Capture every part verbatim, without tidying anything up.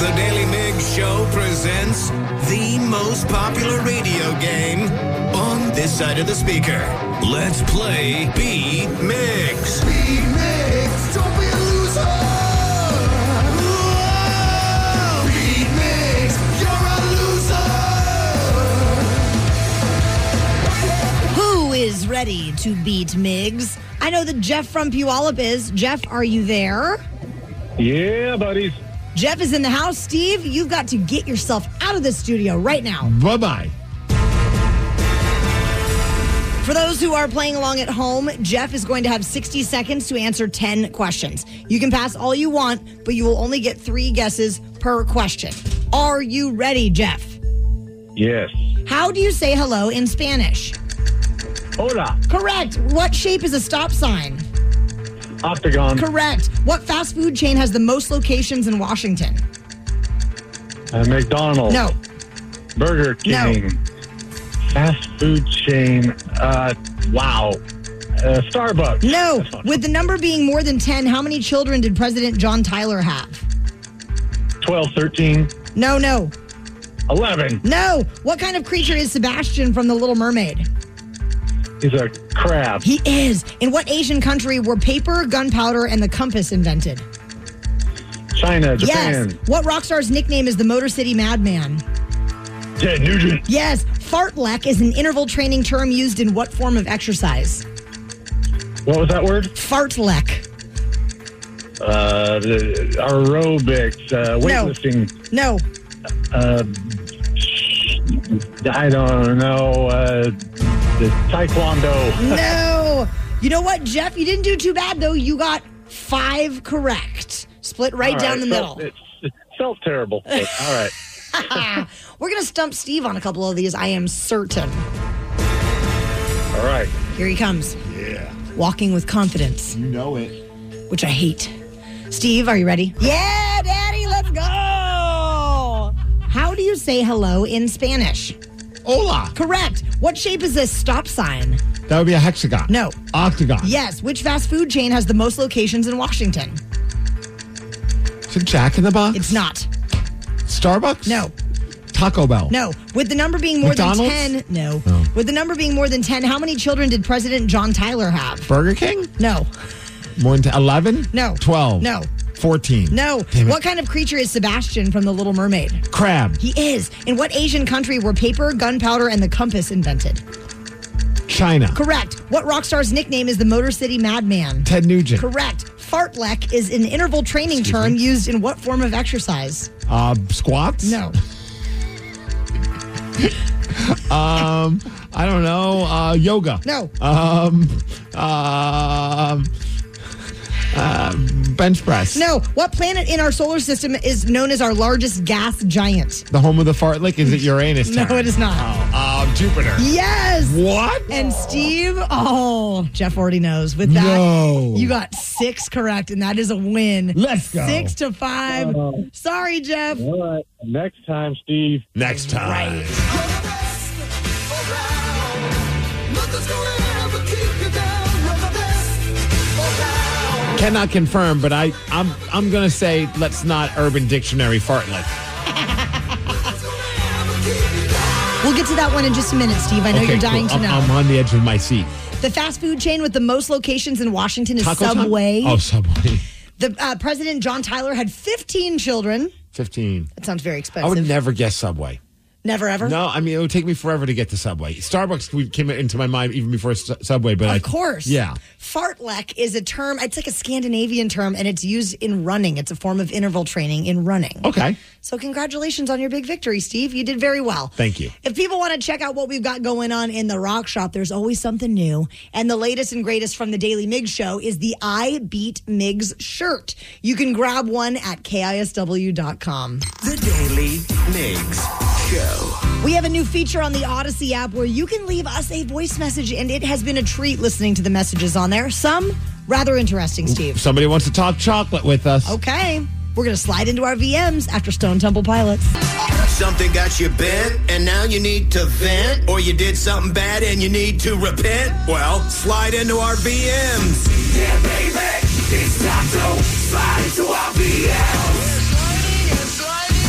The Daily Migs Show presents the most popular radio game on this side of the speaker. Let's play Beat Migs. Beat Migs, don't be a loser. Whoa! Beat Migs, you're a loser. Who is ready to beat Migs? I know that Jeff from Puyallup is. Jeff, are you there? Yeah, buddies. Jeff is in the house. Steve, you've got to get yourself out of the studio right now. Bye-bye. For those who are playing along at home, Jeff is going to have sixty seconds to answer ten questions. You can pass all you want, but you will only get three guesses per question. Are you ready, Jeff? Yes. How do you say hello in Spanish? Hola. Correct. What shape is a stop sign? Octagon. Correct. What fast food chain has the most locations in Washington? Uh, McDonald's. No. Burger King. No. Fast food chain. Uh, wow. Uh, Starbucks. No. With the number being more than ten, how many children did President John Tyler have? twelve, thirteen, No, no. eleven. No. What kind of creature is Sebastian from The Little Mermaid? He's a crab. He is. In what Asian country were paper, gunpowder, and the compass invented? China, Japan. Yes. What rock star's nickname is the Motor City Madman? Ted Nugent. Yes. Fartlek is an interval training term used in what form of exercise? What was that word? Fartlek. Uh, the aerobics, uh, weightlifting. No. Uh, I don't know. Uh, the taekwondo. No. You know what, Jeff? You didn't do too bad, though. You got five correct. Split right All down right, the felt- middle. It, it felt terrible. But, all right. We're going to stump Steve on a couple of these, I am certain. All right. Here he comes. Yeah. Walking with confidence, You know it. which I hate. Steve, are you ready? Yeah, Daddy, let's go. How do you say hello in Spanish? Hola. Correct. What shape is this stop sign? That would be a hexagon. No. Octagon. Yes. Which fast food chain has the most locations in Washington? Is it Jack in the Box? It's not. Starbucks? No. Taco Bell? No. With the number being more McDonald's? than ten. No. No. With the number being more than ten, how many children did President John Tyler have? Burger King? No. More than eleven? No. twelve? No. fourteen? No. Damn it. What kind of creature is Sebastian from The Little Mermaid? Crab? He is. In what Asian country were paper, gunpowder, and the compass invented? China? Correct. What rock star's nickname is the Motor City Madman? Ted Nugent? Correct. Fartlek is an interval training Excuse term me? used in what form of exercise? Uh, squats? No. Um, I don't know. Uh, yoga? No. Um, um, uh, bench press? No. What planet in our solar system is known as our largest gas giant? The home of the fartlick? Is it Uranus? No, Terran? it is not. Oh, uh, Jupiter. Yes. What? And Steve, oh, Jeff already knows. With that, No. you got six correct, and that is a win. Let's go. Six to five. Oh. Sorry, Jeff. All right. Next time, Steve. Next time. Right. Nothing's gonna ever keep you down. You're the best around. Cannot confirm, but I, I'm I'm gonna say let's not Urban Dictionary fartlick. We'll get to that one in just a minute, Steve. I know Okay, you're dying cool. to know. I'm, I'm on the edge of my seat. The fast food chain with the most locations in Washington is Taco Time? Subway. Oh, Subway. The uh, President John Tyler had fifteen children. Fifteen. That sounds very I expensive. would never guess Subway. Never ever? No, I mean, it would take me forever to get to Subway. Starbucks came into my mind even before S- Subway, but I... Of course. Yeah. Fartlek is a term, it's like a Scandinavian term, and it's used in running. It's a form of interval training in running. Okay. So congratulations on your big victory, Steve. You did very well. Thank you. If people want to check out what we've got going on in the Rock Shop, there's always something new. And the latest and greatest from the Daily Migs Show is the I Beat Migs shirt. You can grab one at K I S W dot com. The Daily Migs Show. We have a new feature on the Odyssey app where you can leave us a voice message, and it has been a treat listening to the messages on there. Some rather interesting, Steve. Somebody wants to talk chocolate with us. Okay. We're going to slide into our V Ms after Stone Temple Pilots. Something got you bent and now you need to vent, or you did something bad and you need to repent? Well, slide into our V Ms. Yeah, baby, it's time to slide into our V Ms. Sliding and sliding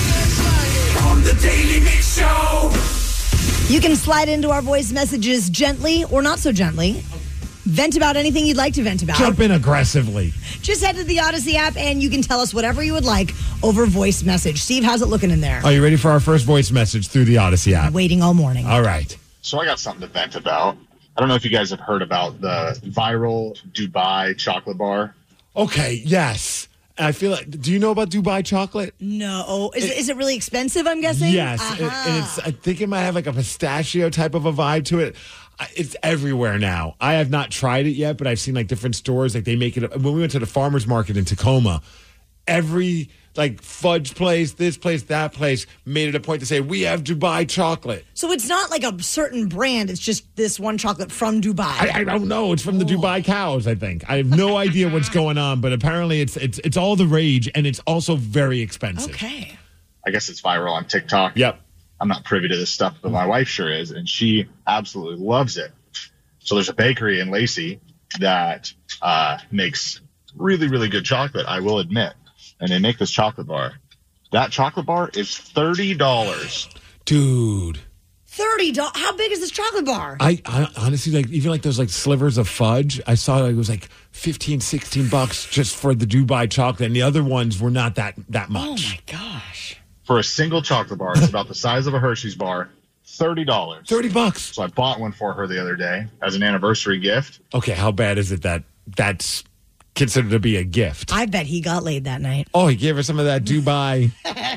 You can slide into our voice messages gently or not so gently. Vent about anything you'd like to vent about. Jump in aggressively. Just head to the Odyssey app and you can tell us whatever you would like over voice message. Steve, how's it looking in there? Are you ready for our first voice message through the Odyssey app? Waiting all morning. All right. So I got something to vent about. I don't know if you guys have heard about the viral Dubai chocolate bar. Okay, yes. I feel like, do you know about Dubai chocolate? No. Is it, is it really expensive, I'm guessing? Yes. Uh-huh. It- and it's, I think it might have like a pistachio type of a vibe to it. I- It's everywhere now. I have not tried it yet, but I've seen like different stores. Like they make it, when we went to the farmer's market in Tacoma, every like fudge place, this place, that place made it a point to say, we have Dubai chocolate. So it's not like a certain brand. It's just this one chocolate from Dubai. I, I don't know. It's from the Dubai cows, I think. I have no idea what's going on, but apparently it's it's it's all the rage, and it's also very expensive. Okay. I guess it's viral on TikTok. Yep. I'm not privy to this stuff, but my wife sure is, and she absolutely loves it. So there's a bakery in Lacey that uh, makes really, really good chocolate, I will admit. And they make this chocolate bar. That chocolate bar is thirty dollars. Dude. thirty dollars. How big is this chocolate bar? I, I honestly, like, even like those like slivers of fudge, I saw like, it was like fifteen, sixteen bucks just for the Dubai chocolate, and the other ones were not that that Oh much. my gosh. For a single chocolate bar, it's about the size of a Hershey's bar, thirty dollars. thirty bucks. So I bought one for her the other day as an anniversary gift. Okay, how bad is it that that's considered to be a gift? I bet he got laid that night. Oh, he gave her some of that Dubai.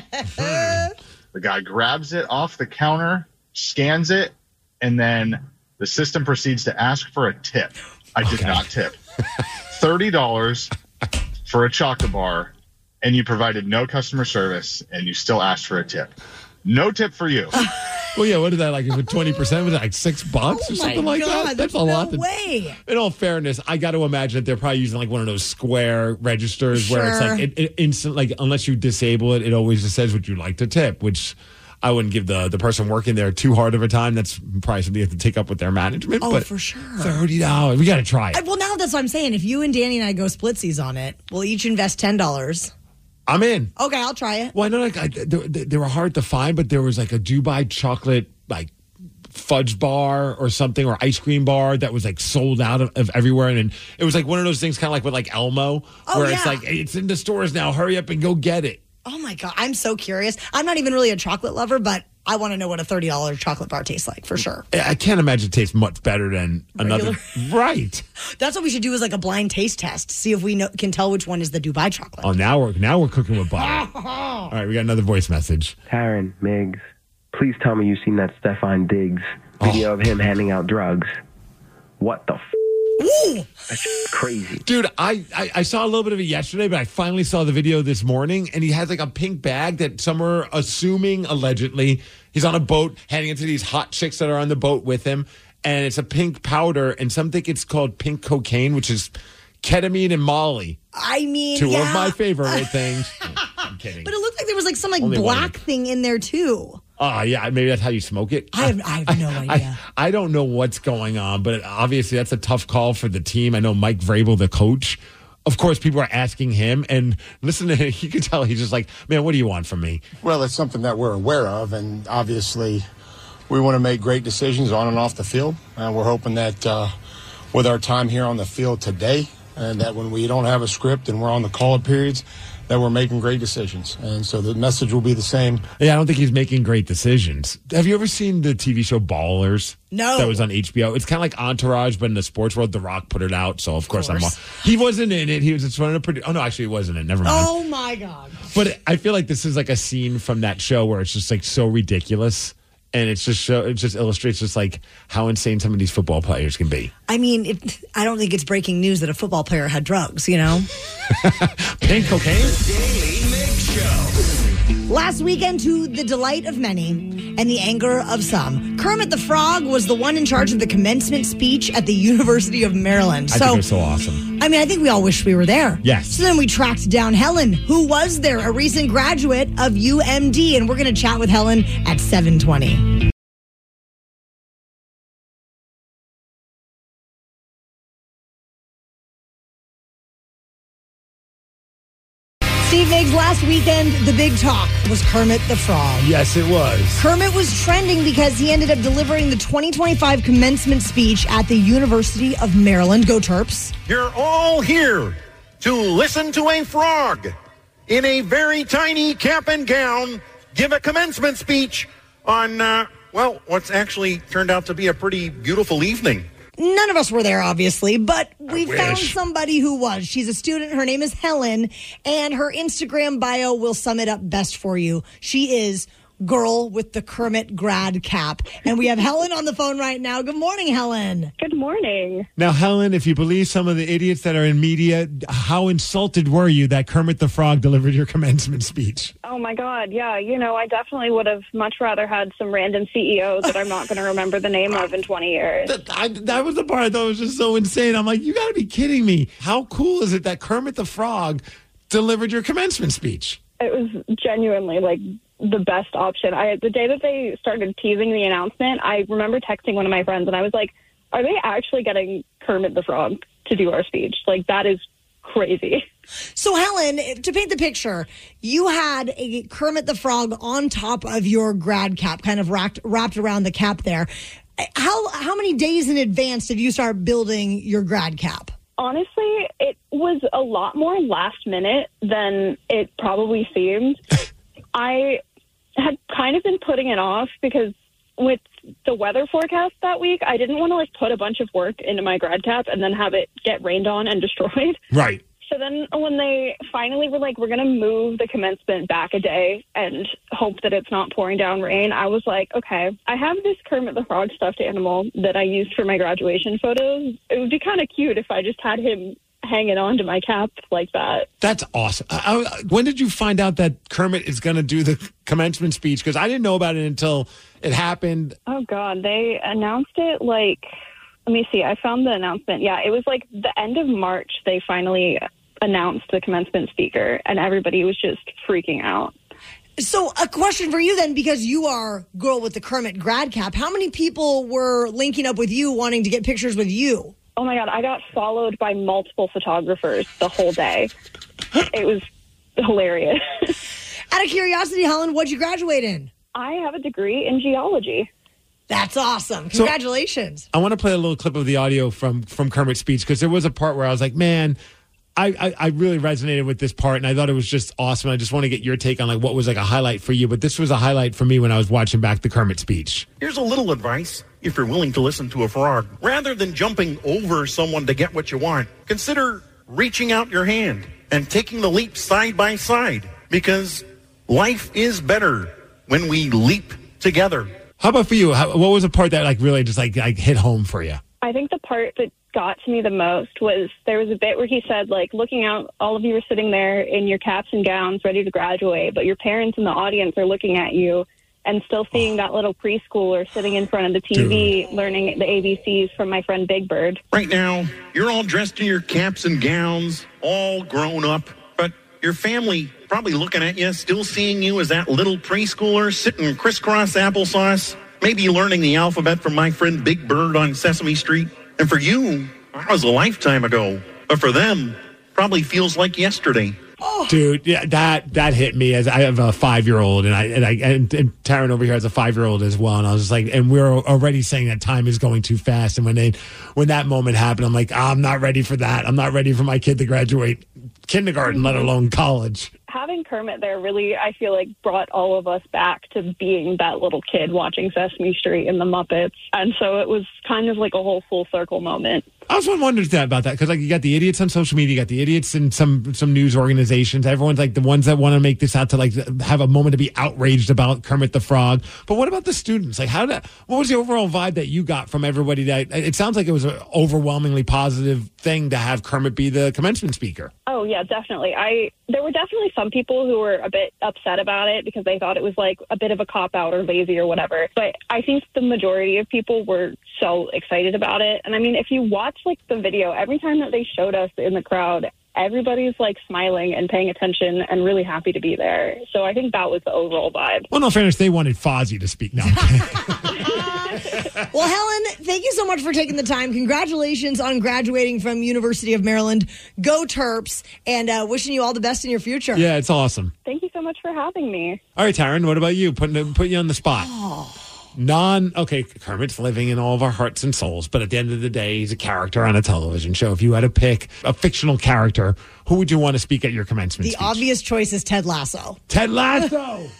The guy grabs it off the counter, scans it, and then the system proceeds to ask for a tip. I did Okay. not tip. thirty dollars for a chocolate bar, and you provided no customer service, and you still asked for a tip. No tip for you. Well, yeah, what is that like? Is it twenty percent? Was it like six bucks or something like that? That's a Oh no lot. to- way. In all fairness, I got to imagine that they're probably using like one of those square registers where it's Sure. like it, it instant, like unless you disable it, it always just says, "Would you like to tip?" Which I wouldn't give the the person working there too hard of a time. That's probably something you have to take up with their management. Oh, but for sure. thirty dollars. We got to try I- it. well, now that's what I'm saying. If you and Danny and I go splitsies on it, we'll each invest ten dollars. I'm in. Okay, I'll try it. Well, I know like I, they, they were hard to find, but there was like a Dubai chocolate like fudge bar or something, or ice cream bar that was like sold out of, of everywhere, and, and it was like one of those things, kind of like with like Elmo, Oh, where it's yeah. like, hey, it's in the stores now. Hurry up and go get it. Oh my God, I'm so curious. I'm not even really a chocolate lover, but I want to know what a thirty dollars chocolate bar tastes like for sure. I can't imagine it tastes much better than another. Right. That's what we should do is like a blind taste test. See if we know, can tell which one is the Dubai chocolate. Oh, now we're now we're cooking with butter. All right, we got another voice message. Taryn, Miggs, please tell me you've seen that Stefan Diggs video of him handing out drugs. What the f? Ooh, That's crazy. Dude, I, I, I saw a little bit of it yesterday, but I finally saw the video this morning, and he has like a pink bag that some are assuming, allegedly, he's on a boat handing it to these hot chicks that are on the boat with him, and it's a pink powder, and some think it's called pink cocaine, which is ketamine and Molly, I mean, two yeah. of my favorite things. I'm kidding. But it looked like there was like some like Only one. black thing in there too. Oh, yeah, maybe that's how you smoke it. I have, I have no idea. I, I don't know what's going on, but obviously that's a tough call for the team. I know Mike Vrabel, the coach. Of course, people are asking him, and listen to him. You can tell he's just like, man, what do you want from me? Well, it's something that we're aware of, and obviously we want to make great decisions on and off the field. And we're hoping that uh, with our time here on the field today, and that when we don't have a script and we're on the call periods, that we're making great decisions. And so the message will be the same. Yeah, I don't think he's making great decisions. Have you ever seen the T V show Ballers? No. That was on H B O. It's kind of like Entourage, but in the sports world, The Rock put it out. So, of course, I'm. course. He wasn't in it. He was just running a pretty. Oh, no, actually, he wasn't in it. Never mind. Oh my God. But I feel like this is like a scene from that show where it's just like so ridiculous. And it's just show, it just illustrates just like how insane some of these football players can be. I mean, it, I don't think it's breaking news that a football player had drugs, you know? Pink cocaine? Daily Mix Show. Last weekend, to the delight of many and the anger of some, Kermit the Frog was the one in charge of the commencement speech at the University of Maryland. I So, think it was so awesome. I mean, I think we all wish we were there. Yes. So then we tracked down Helen, who was there, a recent graduate of U M D, and we're going to chat with Helen at seven twenty. Steve Miggs, last weekend, the big talk was Kermit the Frog. Yes, it was. Kermit was trending because he ended up delivering the twenty twenty-five commencement speech at the University of Maryland. Go Terps. You're all here to listen to a frog in a very tiny cap and gown give a commencement speech on, uh, well, what's actually turned out to be a pretty beautiful evening. None of us were there, obviously, but we wish. found somebody who was. She's a student. Her name is Helen, and her Instagram bio will sum it up best for you. She is girl with the Kermit grad cap. And we have Helen on the phone right now. Good morning, Helen. Good morning. Now, Helen, if you believe some of the idiots that are in media, how insulted were you that Kermit the Frog delivered your commencement speech? Oh, my God. Yeah, you know, I definitely would have much rather had some random C E O that I'm not going to remember the name of in twenty years. That, I, that was the part I thought was just so insane. I'm like, you got to be kidding me. How cool is it that Kermit the Frog delivered your commencement speech? It was genuinely, like, the best option. I the day that they started teasing the announcement, I remember texting one of my friends, and I was like, are they actually getting Kermit the Frog to do our speech? Like, that is crazy. So, Helen, to paint the picture, you had a Kermit the Frog on top of your grad cap, kind of wrapped, wrapped around the cap there. How, how many days in advance did you start building your grad cap? Honestly, it was a lot more last minute than it probably seemed. I had kind of been putting it off because with the weather forecast that week, I didn't want to like put a bunch of work into my grad cap and then have it get rained on and destroyed. Right. So then when they finally were like, we're going to move the commencement back a day and hope that it's not pouring down rain, I was like, okay, I have this Kermit the Frog stuffed animal that I used for my graduation photos. It would be kind of cute if I just had him hanging on to my cap like that. That's awesome. I, I, when did you find out that Kermit is going to do the commencement speech? Because I didn't know about it until it happened. Oh, God. They announced it like, let me see. I found the announcement. Yeah, it was like the end of March. They finally announced the commencement speaker, and everybody was just freaking out. So a question for you then, because you are girl with the Kermit grad cap, how many people were linking up with you wanting to get pictures with you? Oh, my God. I got followed by multiple photographers the whole day. It was hilarious. Out of curiosity, Helen, what'd you graduate in? I have a degree in geology. That's awesome. Congratulations. So, I want to play a little clip of the audio from, from Kermit's speech, because there was a part where I was like, man, I, I, I really resonated with this part, and I thought it was just awesome. I just want to get your take on like what was like a highlight for you, but this was a highlight for me when I was watching back the Kermit speech. Here's a little advice if you're willing to listen to a frog. Rather than jumping over someone to get what you want, consider reaching out your hand and taking the leap side by side, because life is better when we leap together. How about for you? How, what was the part that like really just like, like hit home for you? I think the part that got to me the most was there was a bit where he said, like, looking out, all of you are sitting there in your caps and gowns ready to graduate, but your parents in the audience are looking at you and still seeing that little preschooler sitting in front of the T V Dude. learning the A B Cs from my friend Big Bird. Right now, you're all dressed in your caps and gowns, all grown up, but your family probably looking at you, still seeing you as that little preschooler sitting crisscross applesauce, maybe learning the alphabet from my friend Big Bird on Sesame Street. And for you, that was a lifetime ago. But for them, probably feels like yesterday. Oh. Dude, yeah, that that hit me as I have a five-year-old, and I and I and, and Taryn over here has a five-year-old as well, and I was just like, and we're already saying that time is going too fast, and when they when that moment happened, I'm like, oh, I'm not ready for that. I'm not ready for my kid to graduate kindergarten, let alone college. Having Kermit there really, I feel like, brought all of us back to being that little kid watching Sesame Street and the Muppets. And so it was kind of like a whole full circle moment. I was wondering about that, because like you got the idiots on social media, you got the idiots in some some news organizations. Everyone's like the ones that want to make this out to like have a moment to be outraged about Kermit the Frog. But what about the students? Like, how did what was the overall vibe that you got from everybody? That it sounds like it was an overwhelmingly positive thing to have Kermit be the commencement speaker. Oh yeah, definitely. I there were definitely some people who were a bit upset about it because they thought it was like a bit of a cop out or lazy or whatever. But I think the majority of people were so excited about it. And I mean, if you watch like the video, every time that they showed us in the crowd, everybody's like smiling and paying attention and really happy to be there. So I think that was the overall vibe. Well, no fairness, they wanted Fozzie to speak now. Well, Helen, thank you so much for taking the time. Congratulations on graduating from University of Maryland. Go Terps, and uh, wishing you all the best in your future. Yeah, it's awesome. Thank you so much for having me. All right, Taryn, what about you? Putting put you on the spot. Oh. Non, okay, Kermit's living in all of our hearts and souls, but at the end of the day, he's a character on a television show. If you had to pick a fictional character, who would you want to speak at your commencement The speech? obvious choice is Ted Lasso. Ted Lasso!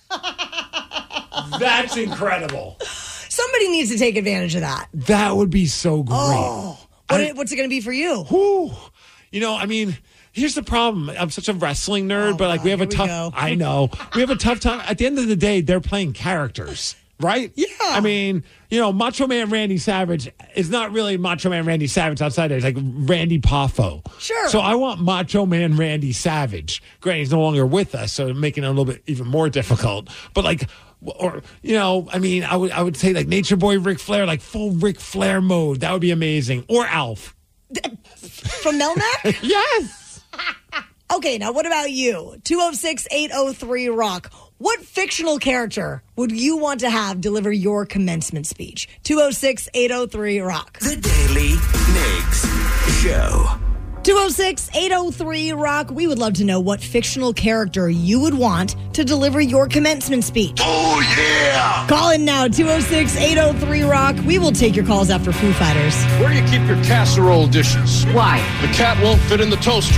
That's incredible. Somebody needs to take advantage of that. That would be so great. Oh, what, I- what's it going to be for you? Whew. You know, I mean, here's the problem. I'm such a wrestling nerd, Oh, but like we have a here we tough. go. I know we have a tough time. At the end of the day, they're playing characters, right? Yeah. I mean, you know, Macho Man Randy Savage is not really Macho Man Randy Savage outside there. It's like Randy Poffo. Sure. So I want Macho Man Randy Savage. Granted, he's no longer with us, so making it a little bit even more difficult. But like. Or, you know, I mean, I would I would say like Nature Boy Ric Flair, like full Ric Flair mode. That would be amazing. Or Alf. From Melmac? Yes. Okay, now what about you? two oh six, eight oh three, rock. What fictional character would you want to have deliver your commencement speech? two oh six, eight oh three, rock. The Daily Migs Show. two oh six, eight oh three, rock. We would love to know what fictional character you would want to deliver your commencement speech. Oh, yeah! Call in now, two oh six, eight oh three, rock. We will take your calls after Foo Fighters. Where do you keep your casserole dishes? Why? The cat won't fit in the toaster.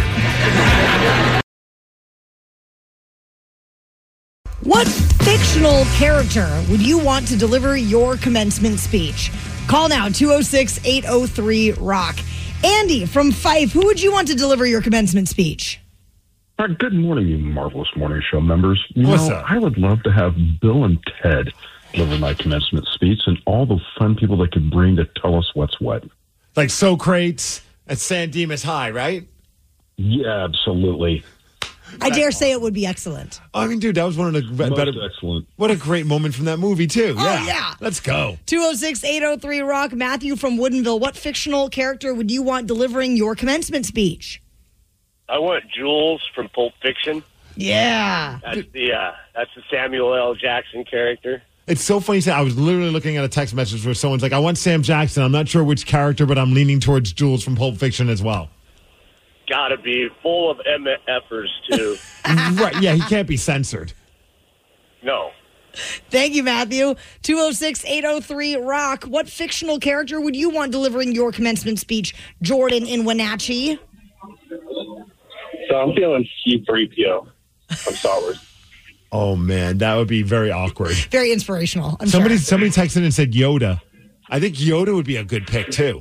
What fictional character would you want to deliver your commencement speech? Call now, two oh six, eight oh three, rock. Andy from Fife, who would you want to deliver your commencement speech? All right, good morning, you marvelous morning show members. You What's know, up? I would love to have Bill and Ted deliver my commencement speech and all the fun people they could bring to tell us what's what. Like Socrates at San Dimas High, right? Yeah, absolutely. I dare say it would be excellent. I mean, dude, that was one of the be- Most better. excellent. What a great moment from that movie, too. Oh, yeah. yeah. Let's go. two oh six, eight oh three, rock. Matthew from Woodinville, what fictional character would you want delivering your commencement speech? I want Jules from Pulp Fiction. Yeah. That's the uh, that's the Samuel L. Jackson character. It's so funny you say. I was literally looking at a text message where someone's like, I want Sam Jackson. I'm not sure which character, but I'm leaning towards Jules from Pulp Fiction as well. Gotta be full of M Fers too. Right. Yeah, he can't be censored. No. Thank you, Matthew. two oh six, eight oh three, rock. What fictional character would you want delivering your commencement speech? Jordan in Wenatchee. So I'm feeling C three P O from Star Wars. Oh, man. That would be very awkward. Very inspirational. I'm somebody, sure. somebody texted and said Yoda. I think Yoda would be a good pick, too.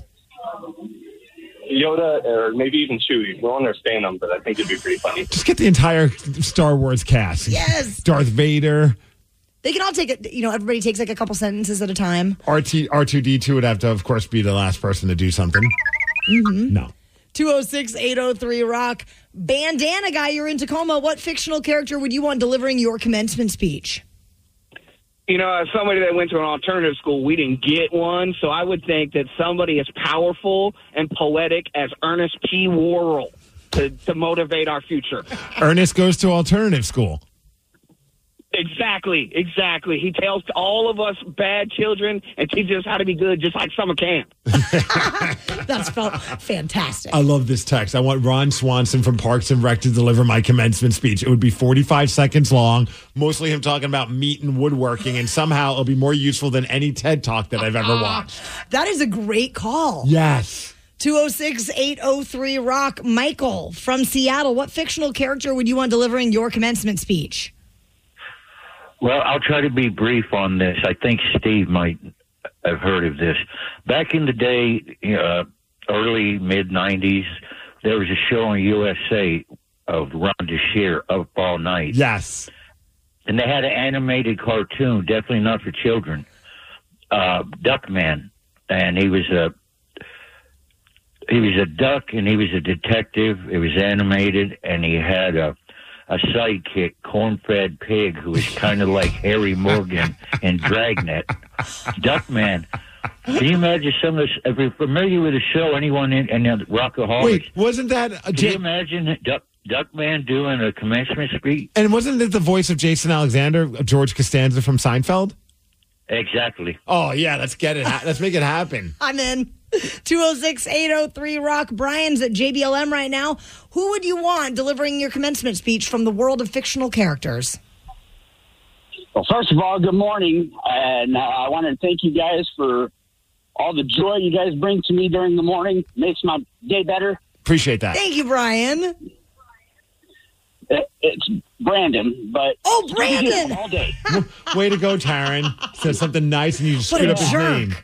Yoda, or maybe even Chewie. We'll understand them, but I think it'd be pretty funny. Just get the entire Star Wars cast. Yes. Darth Vader. They can all take it, you know, everybody takes like a couple sentences at a time. R T, R two D two would have to, of course, be the last person to do something. Mm-hmm. No. two oh six, eight oh three, rock. Bandana guy, you're in Tacoma. What fictional character would you want delivering your commencement speech? You know, as somebody that went to an alternative school, we didn't get one, so I would think that somebody as powerful and poetic as Ernest P. Worrell to, to motivate our future. Ernest goes to alternative school. Exactly, exactly. He tells all of us bad children and teaches us how to be good, just like summer camp. That's felt fantastic. I love this text. I want Ron Swanson from Parks and Rec to deliver my commencement speech. It would be forty-five seconds long, mostly him talking about meat and woodworking, and somehow it'll be more useful than any TED Talk that I've ever watched. That is a great call. Yes. two oh six, eight oh three, rock. Michael from Seattle, what fictional character would you want delivering your commencement speech? Well, I'll try to be brief on this. I think Steve might have heard of this. Back in the day, uh, early, mid-nineties, there was a show on U S A of Rhonda Shear, Up All Night. Yes. And they had an animated cartoon, definitely not for children, uh, Duckman. And he was a he was a duck, and he was a detective. It was animated, and he had a a sidekick, corn-fed pig, who was kind of like Harry Morgan in Dragnet. Duckman. Can you imagine some of this? If you're familiar with the show, anyone in, in the Rockaholics? Wait, wasn't that... A Can you imagine Duck, Duckman doing a commencement speech? And wasn't it the voice of Jason Alexander, George Costanza from Seinfeld? Exactly. Oh, yeah, let's get it. Ha- let's make it happen. I'm in. two oh six, eight oh three, rock. Brian's at J B L M right now. Who would you want delivering your commencement speech from the world of fictional characters? Well, first of all, good morning. And uh, I want to thank you guys for all the joy you guys bring to me during the morning. Makes my day better. Appreciate that. Thank you, Brian. It, it's Brandon, but oh, Brandon all day. Way to go, Taryn. Said something nice and you just What screwed a up his jerk. name.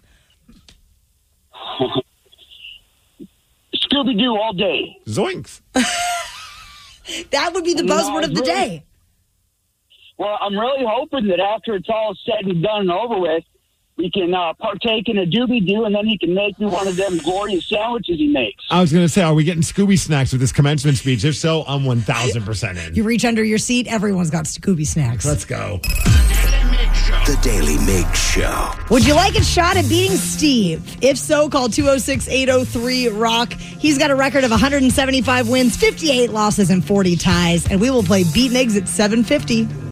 Scooby Doo all day. Zoinks. That would be the No, buzzword of the really- day. Well, I'm really hoping that after it's all said and done and over with, we can uh, partake in a Doobie Doo, and then he can make me one of them glorious sandwiches he makes. I was going to say, are we getting Scooby snacks with this commencement speech? If so, I'm one thousand percent in. You reach under your seat, everyone's got Scooby snacks. Let's go. The Daily Mig Show. Would you like a shot at beating Steve? If so, call two oh six, eight oh three, rock. He's got a record of one hundred seventy-five wins, fifty-eight losses, and forty ties. And we will play Beat Migs at seven fifty.